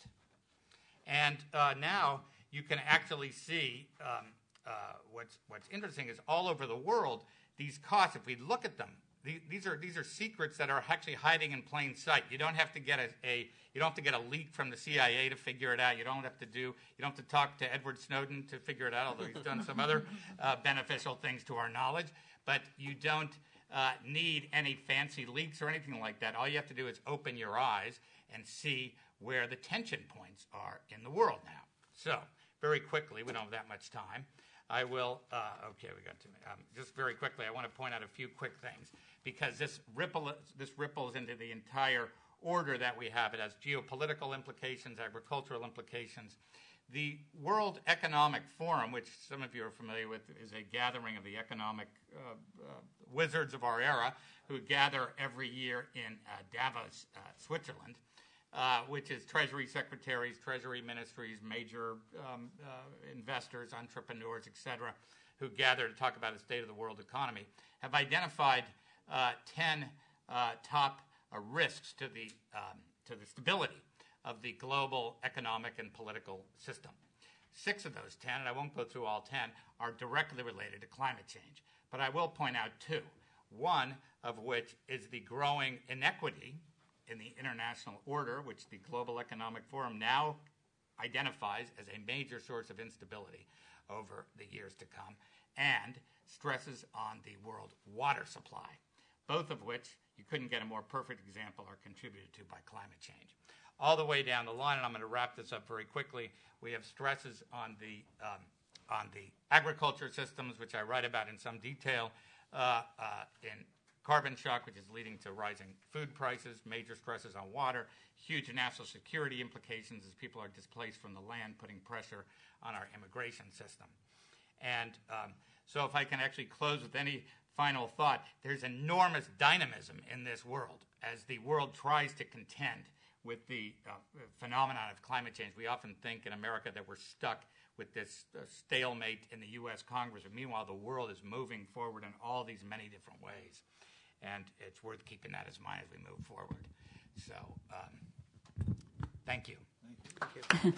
Speaker 5: And uh, now you can actually see um, uh, what's, what's interesting is all over the world, these costs, if we look at them, These are these are secrets that are actually hiding in plain sight. You don't have to get a, a you don't have to get a leak from the C I A to figure it out. You don't have to do you don't have to talk to Edward Snowden to figure it out, although he's done some other uh, beneficial things to our knowledge. But you don't uh, need any fancy leaks or anything like that. All you have to do is open your eyes and see where the tension points are in the world now. So very quickly, we don't have that much time. I will, uh, okay, we got to, um, just very quickly, I want to point out a few quick things, because this ripple, this ripples into the entire order that we have. It has geopolitical implications, agricultural implications. The World Economic Forum, which some of you are familiar with, is a gathering of the economic uh, uh, wizards of our era, who gather every year in uh, Davos, uh, Switzerland. Uh, which is Treasury secretaries, Treasury ministries, major um, uh, investors, entrepreneurs, et cetera, who gather to talk about the state of the world economy, have identified uh, ten uh, top uh, risks to the, um, to the stability of the global economic and political system. Six of those ten, and I won't go through all ten, are directly related to climate change. But I will point out two, one of which is the growing inequity in the international order, which the Global Economic Forum now identifies as a major source of instability over the years to come, and stresses on the world water supply, both of which, you couldn't get a more perfect example, are contributed to by climate change. All the way down the line, and I'm going to wrap this up very quickly, we have stresses on the, um, on the agriculture systems, which I write about in some detail, uh, uh, in carbon shock, which is leading to rising food prices, major stresses on water, huge national security implications as people are displaced from the land, putting pressure on our immigration system. And um, so if I can actually close with any final thought, there's enormous dynamism in this world as the world tries to contend with the uh, phenomenon of climate change. We often think in America that we're stuck with this uh, stalemate in the U S Congress, but meanwhile the world is moving forward in all these many different ways. And it's worth keeping that in mind as we move forward. So, um, thank you. Thank you.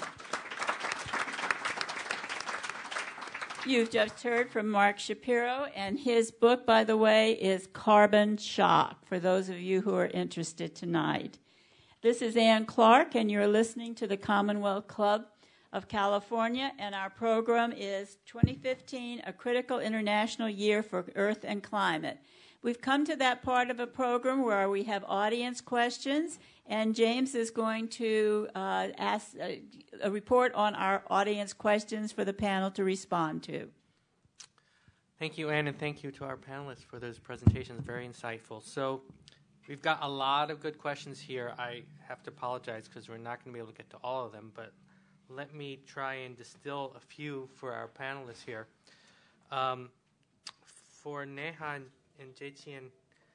Speaker 1: You've just heard from Mark Shapiro, and his book, by the way, is Carbon Shock, for those of you who are interested tonight. This is Ann Clark, and you're listening to the Commonwealth Club of California, and our program is twenty fifteen, A Critical International Year for Earth and Climate. We've come to that part of a program where we have audience questions, and James is going to uh, ask uh, a report on our audience questions for the panel to respond to.
Speaker 2: Thank you, Anne, and thank you to our panelists for those presentations. Very insightful. So we've got a lot of good questions here. I have to apologize because we're not going to be able to get to all of them, but let me try and distill a few for our panelists here. Um, for Neha and, and Zheqian,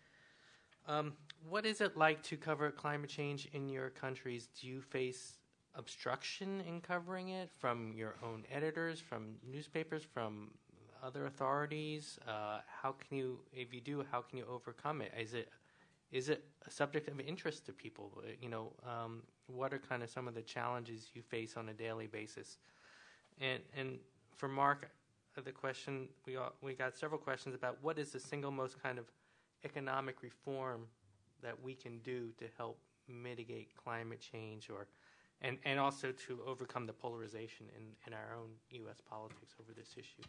Speaker 2: um, what is it like to cover climate change in your countries? Do you face obstruction in covering it from your own editors, from newspapers, from other authorities? Uh, how can you, if you do, how can you overcome it? Is it is it a subject of interest to people? You know, um, what are kind of some of the challenges you face on a daily basis? And and for Mark, uh, the question we all, we got several questions about what is the single most kind of economic reform that we can do to help mitigate climate change, or and, and also to overcome the polarization in, in our own U S politics over this issue.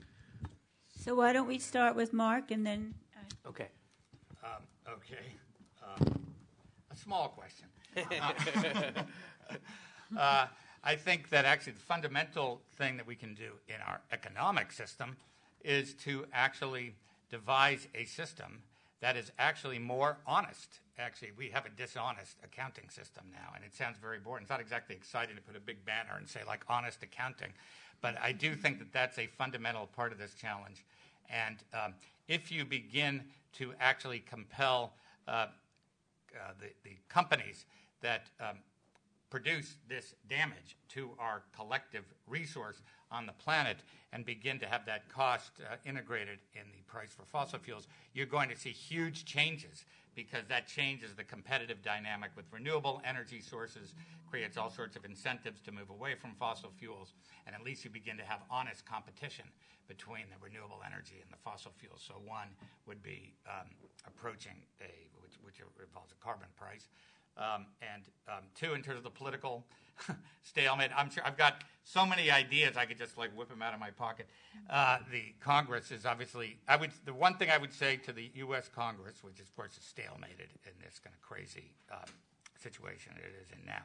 Speaker 1: So why don't we start with Mark and then... Uh,
Speaker 2: okay.
Speaker 5: Um, okay. Um, a small question. uh, uh, I think that actually the fundamental thing that we can do in our economic system is to actually devise a system that is actually more honest. Actually, we have a dishonest accounting system now, and it sounds very boring. It's not exactly exciting to put a big banner and say, like, honest accounting. But I do think that that's a fundamental part of this challenge. And um, if you begin to actually compel uh, uh, the, the companies that um, produce this damage to our collective resource on the planet and begin to have that cost uh, integrated in the price for fossil fuels, you're going to see huge changes, because that changes the competitive dynamic with renewable energy sources, creates all sorts of incentives to move away from fossil fuels, and at least you begin to have honest competition between the renewable energy and the fossil fuels. So one would be um, approaching a, which, which involves a carbon price. Um, and um, two, in terms of the political stalemate, I'm sure I've got so many ideas I could just like whip them out of my pocket. Uh, the Congress is obviously, I would, the one thing I would say to the U S Congress, which of course is stalemated in this kind of crazy um, situation it is in now,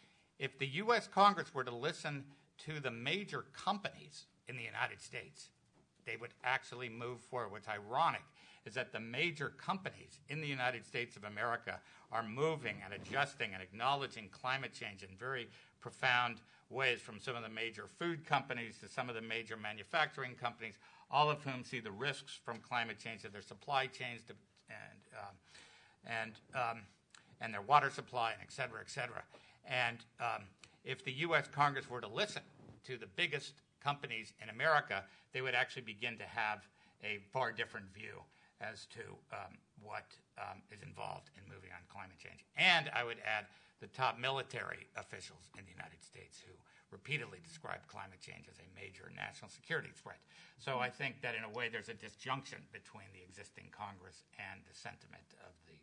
Speaker 5: if the U S Congress were to listen to the major companies in the United States, they would actually move forward. What's ironic is that the major companies in the United States of America are moving and adjusting and acknowledging climate change in very profound ways, from some of the major food companies to some of the major manufacturing companies, all of whom see the risks from climate change to their supply chains to, and um, and um, and their water supply, and et cetera, et cetera. And um, if the U S Congress were to listen to the biggest companies in America, they would actually begin to have a far different view as to um, what um, is involved in moving on climate change. And I would add the top military officials in the United States who repeatedly describe climate change as a major national security threat. So I think that in a way there's a disjunction between the existing Congress and the sentiment of the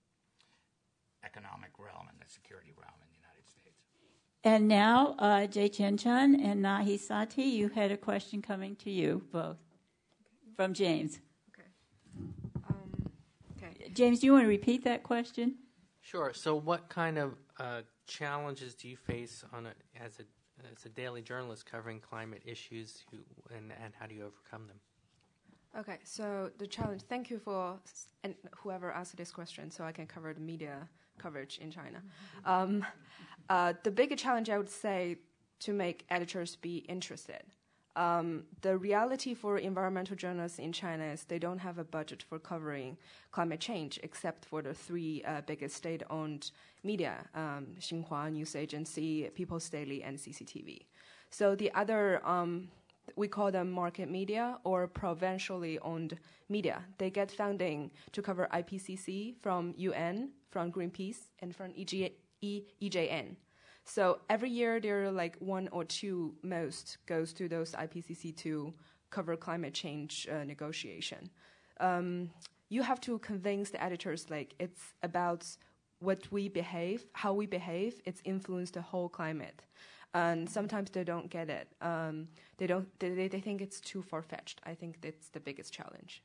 Speaker 5: economic realm and the security realm in the United States.
Speaker 1: And now, uh, Zheqian Chen and Nahi Sati, you had a question coming to you both from James.
Speaker 3: Okay. Um, okay.
Speaker 1: James, do you want to repeat that question?
Speaker 2: Sure. So what kind of uh, challenges do you face on a, as a as a daily journalist covering climate issues, who, and, and how do you overcome them?
Speaker 3: Okay, so the challenge, thank you for and whoever asked this question so I can cover the media coverage in China. Um, uh, the bigger challenge, I would say, to make editors be interested. Um, the reality for environmental journalists in China is they don't have a budget for covering climate change, except for the three uh, biggest state-owned media, um, Xinhua News Agency, People's Daily, and C C T V. So the other, um, we call them market media or provincially owned media. They get funding to cover I P C C from U N, from Greenpeace, and from E J N. So every year there are like one or two most goes to those I P C C to cover climate change uh, negotiation. Um, you have to convince the editors like it's about what we behave, how we behave, it's influenced the whole climate. And sometimes they don't get it. Um, they don't. They, they think it's too far-fetched. I think that's the biggest challenge.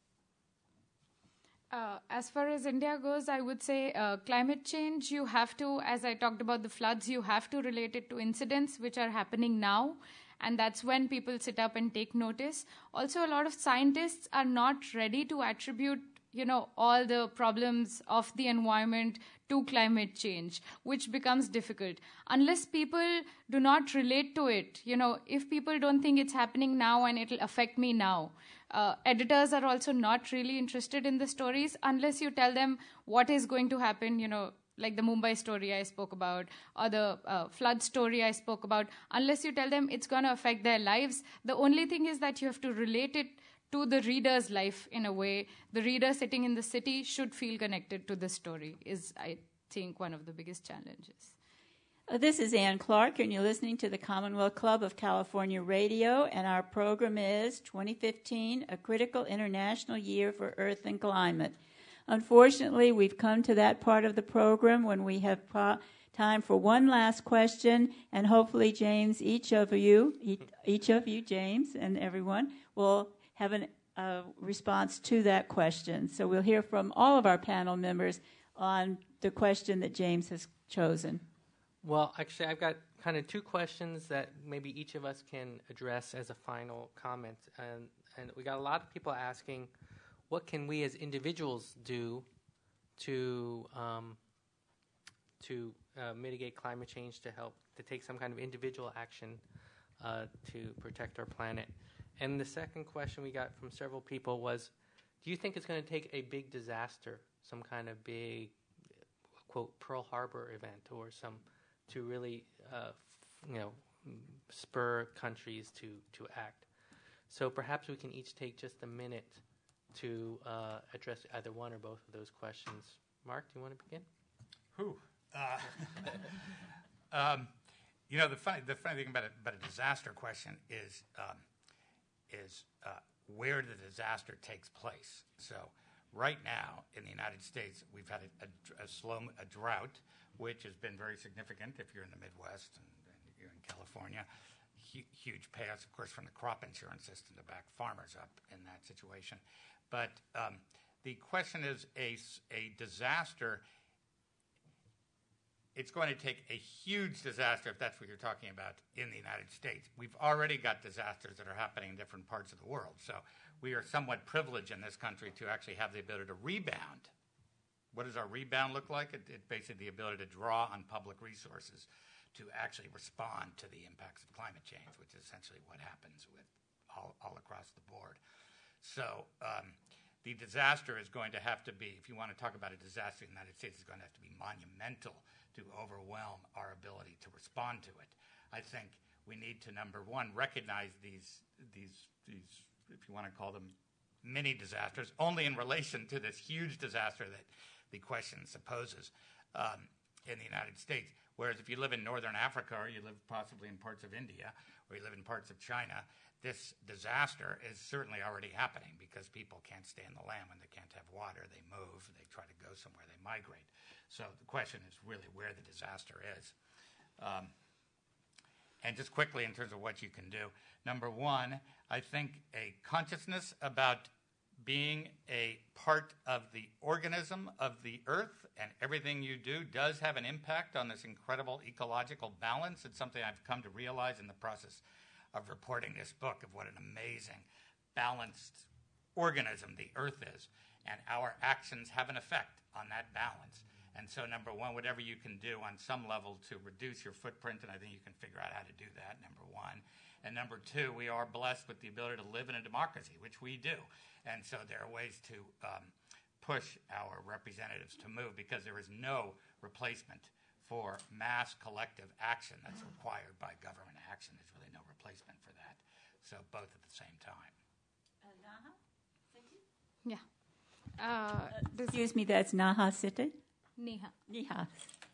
Speaker 4: Uh, as far as India goes, I would say uh, climate change, you have to, as I talked about the floods, you have to relate it to incidents which are happening now. And that's when people sit up and take notice. Also, a lot of scientists are not ready to attribute, you know, all the problems of the environment to climate change, which becomes difficult. Unless people do not relate to it, you know, if people don't think it's happening now and it'll affect me now, uh, editors are also not really interested in the stories unless you tell them what is going to happen, you know, like the Mumbai story I spoke about, or the uh, flood story I spoke about. Unless you tell them it's going to affect their lives, the only thing is that you have to relate it to the reader's life in a way. The reader sitting in the city should feel connected to the story is, I think, one of the biggest challenges.
Speaker 1: Uh, this is Ann Clark, and you're listening to the Commonwealth Club of California Radio, and our program is twenty fifteen, A Critical International Year for Earth and Climate. Unfortunately, we've come to that part of the program when we have pro- time for one last question, and hopefully, James, each of you, each, each of you, James, and everyone, will have a uh, response to that question. So we'll hear from all of our panel members on the question that James has chosen.
Speaker 2: Well, actually, I've got kind of two questions that maybe each of us can address as a final comment. And, and we got a lot of people asking, what can we as individuals do to um, to uh, mitigate climate change, to help, to take some kind of individual action uh, to protect our planet? And the second question we got from several people was, do you think it's going to take a big disaster, some kind of big, quote, Pearl Harbor event or some, to really, uh, you know, spur countries to, to act? So perhaps we can each take just a minute to uh, address either one or both of those questions. Mark, do you want to begin?
Speaker 5: Who? Uh, um, you know, the funny, the funny thing about a, about a disaster question is um, is uh, where the disaster takes place. So right now in the United States, we've had a, a, a slow a drought, which has been very significant if you're in the Midwest and, and you're in California. H- huge payouts, of course, from the crop insurance system to back farmers up in that situation. But um, the question is a, a disaster. It's going to take a huge disaster, if that's what you're talking about, in the United States. We've already got disasters that are happening in different parts of the world. So we are somewhat privileged in this country to actually have the ability to rebound. What does our rebound look like? It, it's basically the ability to draw on public resources to actually respond to the impacts of climate change, which is essentially what happens with all, all across the board. So um, the disaster is going to have to be, if you want to talk about a disaster in the United States, it's going to have to be monumental to overwhelm our ability to respond to it. I think we need to, number one, recognize these, these, these, if you want to call them mini disasters, only in relation to this huge disaster that the question supposes um, in the United States. Whereas if you live in northern Africa, or you live possibly in parts of India, or you live in parts of China, this disaster is certainly already happening because people can't stay in the land when they can't have water. They move, they try to go somewhere, they migrate. So the question is really where the disaster is. Um, and just quickly in terms of what you can do, number one, I think a consciousness about being a part of the organism of the earth and everything you do does have an impact on this incredible ecological balance. It's something I've come to realize in the process of reporting this book, of what an amazing, balanced organism the earth is. And our actions have an effect on that balance. And so, number one, whatever you can do on some level to reduce your footprint, and I think you can figure out how to do that, number one. And number two, we are blessed with the ability to live in a democracy, which we do. And so there are ways to um, push our representatives to move, because there is no replacement for mass collective action that's required by government action. There's really no replacement for that. So both at the same time.
Speaker 1: Uh, Naha?
Speaker 4: Yeah. Uh,
Speaker 1: Excuse me, that's Naha City?
Speaker 4: Neha.
Speaker 1: Neha.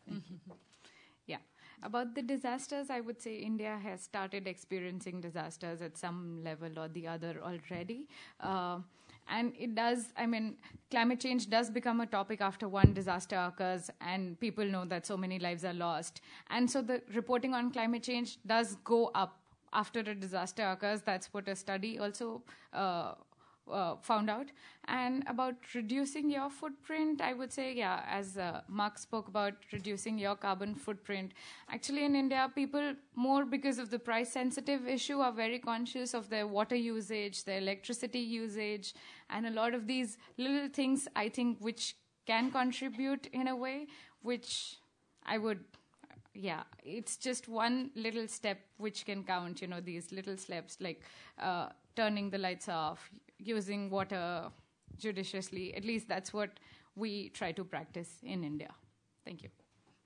Speaker 4: Yeah. About the disasters, I would say India has started experiencing disasters at some level or the other already. Uh, and it does, I mean, climate change does become a topic after one disaster occurs and people know that so many lives are lost. And so the reporting on climate change does go up after a disaster occurs. That's what a study also uh, uh, found out. And about reducing your footprint, I would say, yeah, as uh, Mark spoke about reducing your carbon footprint. Actually, in India, people, more because of the price-sensitive issue, are very conscious of their water usage, their electricity usage, and a lot of these little things, I think, which can contribute in a way, which I would, yeah, it's just one little step which can count, you know, these little steps, like uh, turning the lights off, using water judiciously. At least that's what we try to practice in India. Thank you.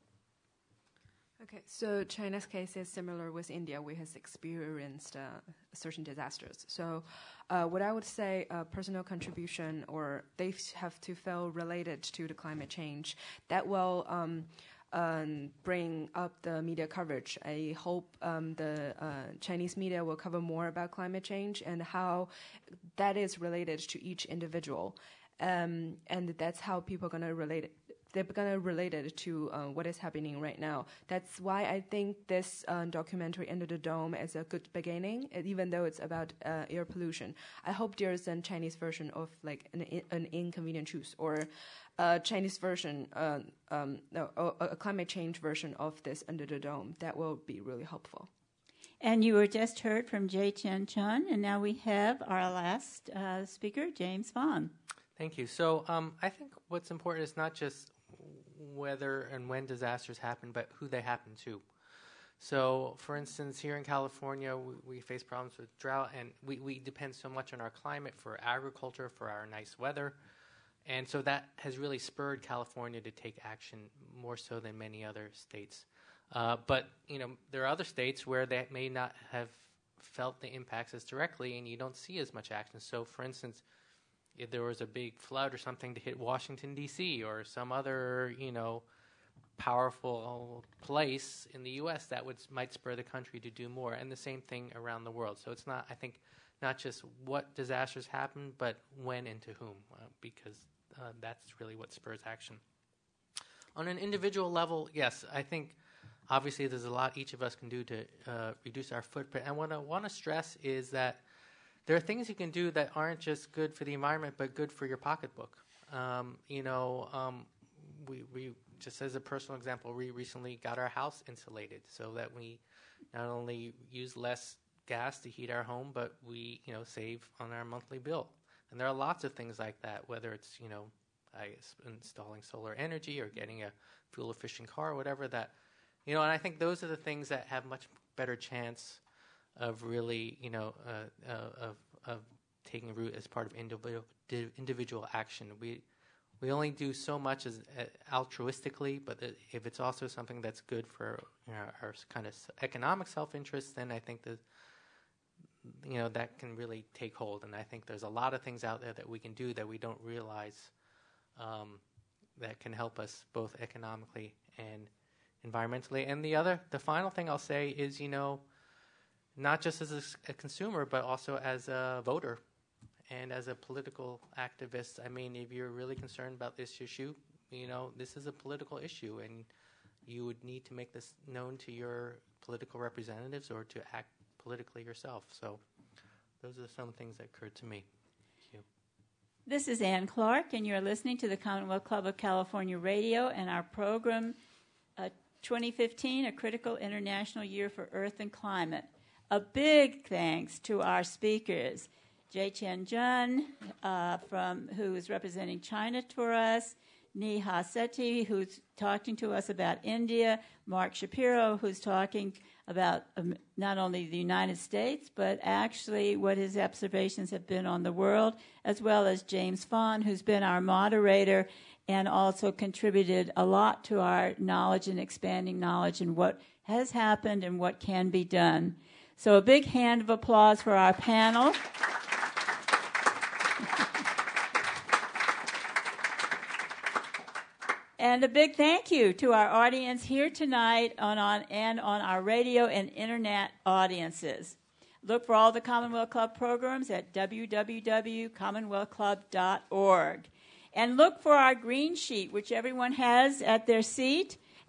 Speaker 3: Okay, so China's case is similar with India. We have experienced uh, certain disasters. So uh, what I would say, uh, personal contribution, or they have to feel related to the climate change, that will um, um, bring up the media coverage. I hope um, the uh, Chinese media will cover more about climate change and how that is related to each individual. Um, and that's how people are going to relate it. They're going to relate it to uh, what is happening right now. That's why I think this uh, documentary, Under the Dome, is a good beginning, even though it's about uh, air pollution. I hope there's a Chinese version of like an, an Inconvenient Truth, or a Chinese version, uh, um, no, a, a climate change version of this Under the Dome. That will be really helpful.
Speaker 1: And you were just heard from Jay-Chen Chun, and now we have our last uh, speaker, James Fong.
Speaker 2: Thank you. So um, I think what's important is not just whether and when disasters happen, but who they happen to. So, for instance, here in California, we, we face problems with drought, and we, we depend so much on our climate for agriculture, for our nice weather. And so that has really spurred California to take action more so than many other states. Uh, but, you know, there are other states where they may not have felt the impacts as directly, and you don't see as much action. So, for instance, if there was a big flood or something to hit Washington, D C, or some other, you know, powerful place in the U S, that would might spur the country to do more. And the same thing around the world. So it's not, I think, not just what disasters happen, but when and to whom, uh, because uh, that's really what spurs action. On an individual level, yes, I think obviously there's a lot each of us can do to uh, reduce our footprint. And what I want to stress is that there are things you can do that aren't just good for the environment, but good for your pocketbook. Um, you know, um, we, we just as a personal example, we recently got our house insulated so that we not only use less gas to heat our home, but we, you know, save on our monthly bill. And there are lots of things like that, whether it's, you know, I guess installing solar energy or getting a fuel-efficient car or whatever that, you know, and I think those are the things that have much better chance of really, you know, uh, uh, of of taking root as part of individual individual action. We we only do so much as uh, altruistically, but if it's also something that's good for, you know, our kind of economic self-interest, then I think that, you know, that can really take hold. And I think there's a lot of things out there that we can do that we don't realize um, that can help us both economically and environmentally. And the other, the final thing I'll say is, you know, not just as a, a consumer, but also as a voter and as a political activist. I mean, if you're really concerned about this issue, you know, this is a political issue, and you would need to make this known to your political representatives or to act politically yourself. So those are some things that occurred to me. Thank you.
Speaker 1: This is Ann Clark, and you're listening to the Commonwealth Club of California Radio and our program, uh, twenty fifteen, A Critical International Year for Earth and Climate. A big thanks to our speakers, Jay-Chen Chun, uh, from who is representing China for us, Neha Sethi, who's talking to us about India, Mark Shapiro, who's talking about um, not only the United States, but actually what his observations have been on the world, as well as James Fong, who's been our moderator and also contributed a lot to our knowledge and expanding knowledge and what has happened and what can be done. So a big hand of applause for our panel. And a big thank you to our audience here tonight on, on, and on our radio and internet audiences. Look for all the Commonwealth Club programs at w w w dot commonwealth club dot org. And look for our green sheet, which everyone has at their seat.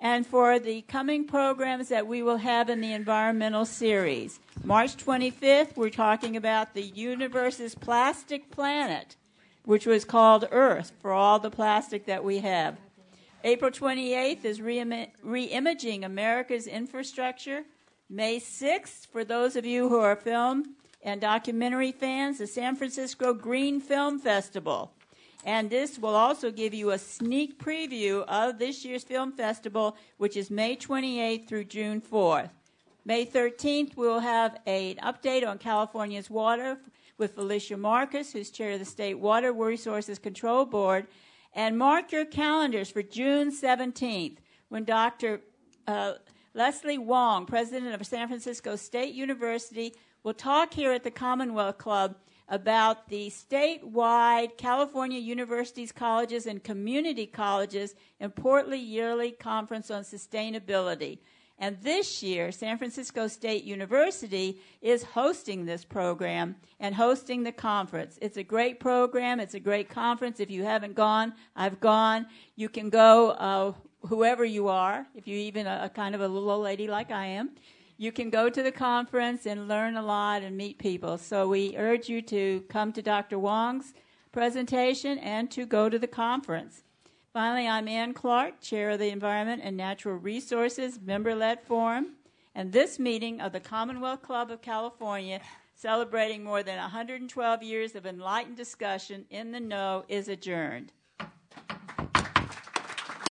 Speaker 1: and for the coming programs that we will have in the environmental series. March twenty-fifth, we're talking about the universe's plastic planet, which was called Earth for all the plastic that we have. April twenty-eighth is re- Reimaging America's Infrastructure. May sixth, for those of you who are film and documentary fans, the San Francisco Green Film Festival. And this will also give you a sneak preview of this year's film festival, which is May twenty-eighth through June fourth. May thirteenth, we'll have an update on California's water with Felicia Marcus, who's chair of the State Water Resources Control Board. And mark your calendars for June seventeenth, when Doctor Uh, Leslie Wong, president of San Francisco State University, will talk here at the Commonwealth Club about the statewide California Universities, Colleges, and Community Colleges Importantly Yearly Conference on Sustainability. And this year, San Francisco State University is hosting this program and hosting the conference. It's a great program. It's a great conference. If you haven't gone, I've gone. You can go, uh, whoever you are, if you're even a, a kind of a little old lady like I am. You can go to the conference and learn a lot and meet people. So we urge you to come to Doctor Wong's presentation and to go to the conference. Finally, I'm Ann Clark, chair of the Environment and Natural Resources Member-Led Forum. And this meeting of the Commonwealth Club of California, celebrating more than one hundred twelve years of enlightened discussion in the know, is adjourned.